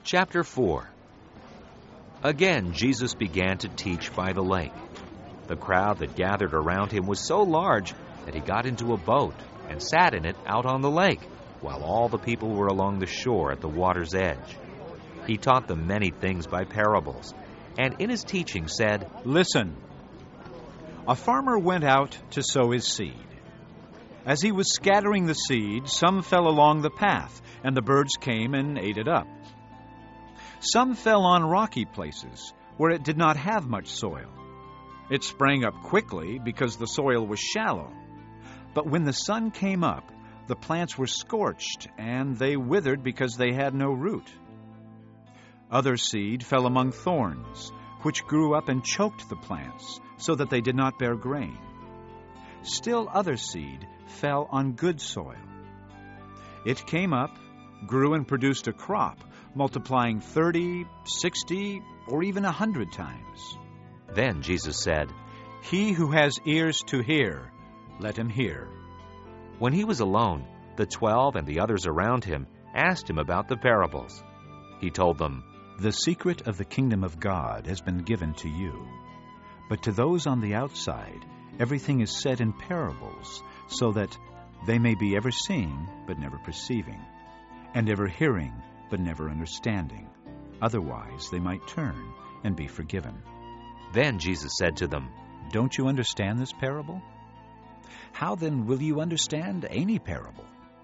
Chapter 4. Again Jesus began to teach by the lake. The crowd that gathered around him was so large that he got into a boat and sat in it out on the lake, while all the people were along the shore at the water's edge. He taught them many things by parables, and in his teaching said, "Listen, a farmer went out to sow his seed. As he was scattering the seed, some fell along the path, and the birds came and ate it up. Some fell on rocky places, where it did not have much soil. It sprang up quickly because the soil was shallow. But when the sun came up, the plants were scorched, and they withered because they had no root. Other seed fell among thorns, which grew up and choked the plants, so that they did not bear grain. Still other seed fell on good soil. It came up, grew and produced a crop, multiplying 30, 60, or even 100 times." Then Jesus said, "He who has ears to hear, let him hear." When he was alone, the 12 and the others around him asked him about the parables. He told them, "The secret of the kingdom of God has been given to you. But to those on the outside, everything is said in parables, so that they may be ever seeing but never perceiving, and ever hearing but never understanding. Otherwise they might turn and be forgiven." Then Jesus said to them, "Don't you understand this parable? How then will you understand any parable?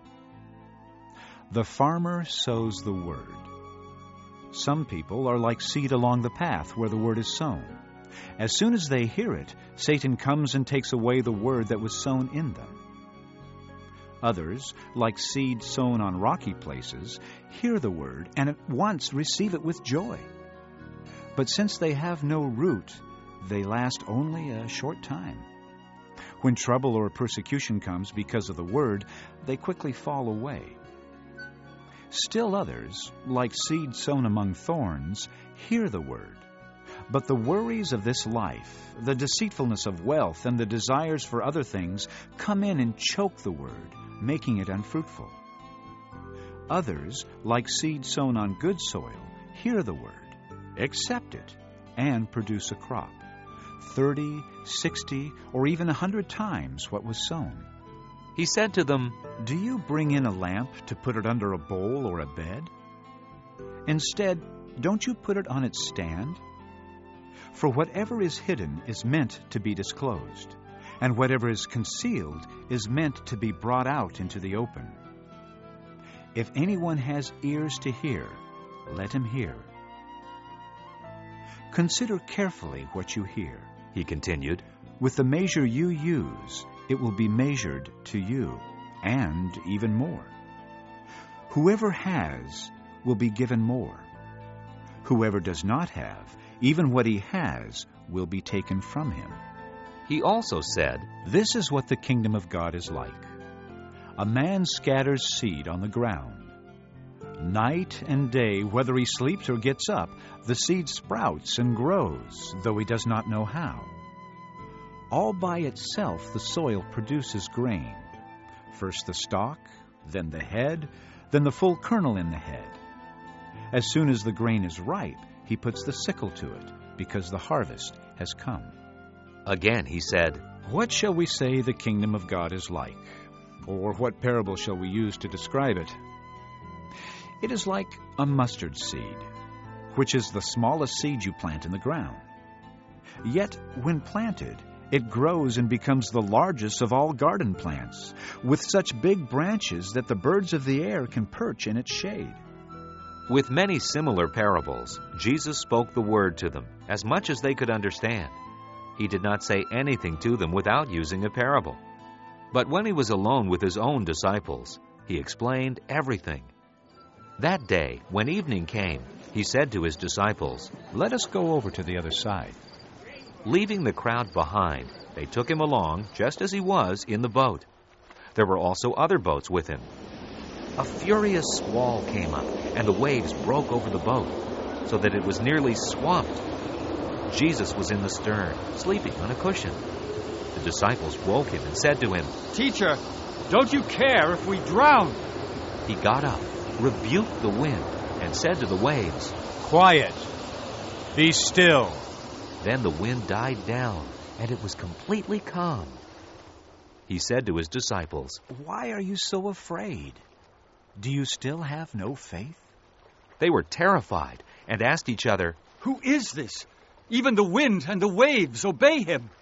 The farmer sows the word. Some people are like seed along the path where the word is sown. As soon as they hear it, Satan comes and takes away the word that was sown in them. Others, like seed sown on rocky places, hear the word and at once receive it with joy. But since they have no root, they last only a short time. When trouble or persecution comes because of the word, they quickly fall away. Still others, like seed sown among thorns, hear the word. But the worries of this life, the deceitfulness of wealth, and the desires for other things come in and choke the word, making it unfruitful. Others, like seed sown on good soil, hear the word, accept it, and produce a crop, 30, 60, or even 100 times what was sown." He said to them, "Do you bring in a lamp to put it under a bowl or a bed? Instead, don't you put it on its stand? For whatever is hidden is meant to be disclosed, and whatever is concealed is meant to be brought out into the open. If anyone has ears to hear, let him hear. Consider carefully what you hear," he continued. "With the measure you use, it will be measured to you, and even more. Whoever has will be given more. Whoever does not have, even what he has will be taken from him." He also said, "This is what the kingdom of God is like. A man scatters seed on the ground. Night and day, whether he sleeps or gets up, the seed sprouts and grows, though he does not know how. All by itself the soil produces grain. First the stalk, then the head, then the full kernel in the head. As soon as the grain is ripe, he puts the sickle to it, because the harvest has come." Again he said, "What shall we say the kingdom of God is like? Or what parable shall we use to describe it? It is like a mustard seed, which is the smallest seed you plant in the ground. Yet, when planted, it grows and becomes the largest of all garden plants, with such big branches that the birds of the air can perch in its shade." With many similar parables, Jesus spoke the word to them, as much as they could understand. He did not say anything to them without using a parable. But when he was alone with his own disciples, he explained everything. That day, when evening came, he said to his disciples, "Let us go over to the other side." Leaving the crowd behind, they took him along just as he was in the boat. There were also other boats with him. A furious squall came up, and the waves broke over the boat, so that it was nearly swamped. Jesus was in the stern, sleeping on a cushion. The disciples woke him and said to him, "Teacher, don't you care if we drown?" He got up, rebuked the wind, and said to the waves, "Quiet! Be still!" Then the wind died down, and it was completely calm. He said to his disciples, "Why are you so afraid? Do you still have no faith?" They were terrified and asked each other, "Who is this? Even the wind and the waves obey him."